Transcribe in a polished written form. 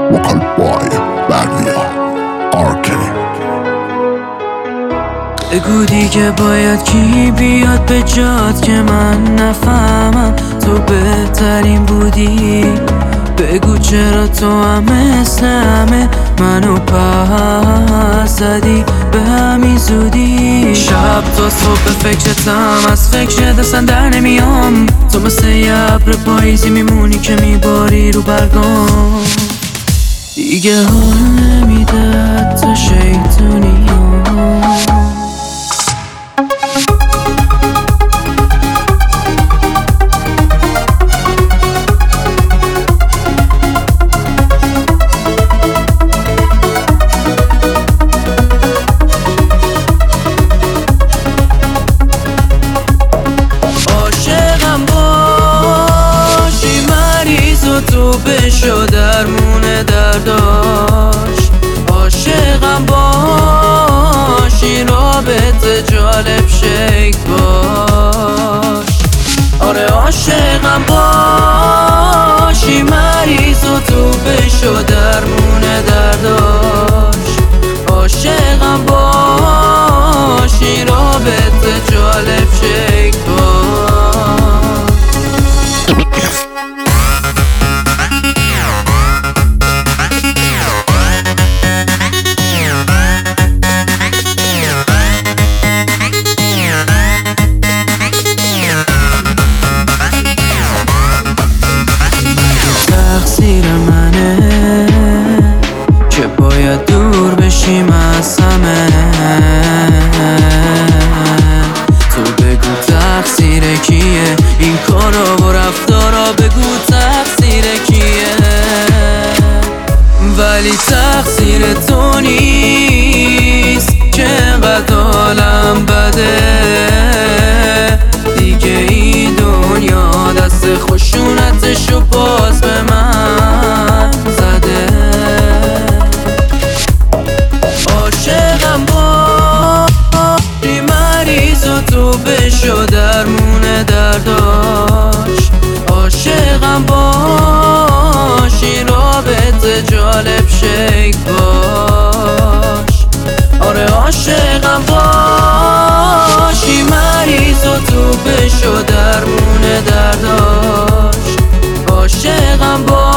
وکال بای بردیا آرکی. بگو دیگه باید کی بیاد به جات که من نفهمم تو بهترین بودی. بگو چرا تو هم مثل همه منو پس زدی به همین زودی. شب تا صبح فکرتم، از فکرت اصلا در نمیام. تو مثل یه ابر پاییزی میمونی که میباری رو برگام. دیگه حال نمیده حتی شیطونی تو بشو درمون درداش. عاشقم باش این رابطه جالب شیک باش. آره عاشقم باش این مریض و تو بشو درمون درداش. عاشقم باش این رابطه جالب شیک باش. تقصیر منه که باید دور بشیم از همه. تو بگو تقصیر کیه این کارا و رفتارا، بگو تقصیر کیه. ولی تقصیر تو نیست که انقدر حالم بده. دیگه این دنیا دست خشونتشو باز به من زده. عاشقم باشی مریض و تو بشو درمون درداش. عاشقم باشی رابطه جالب شیک باش. آره عاشقم باشی مریض و تو بشو درمون درداش. عاشقم باش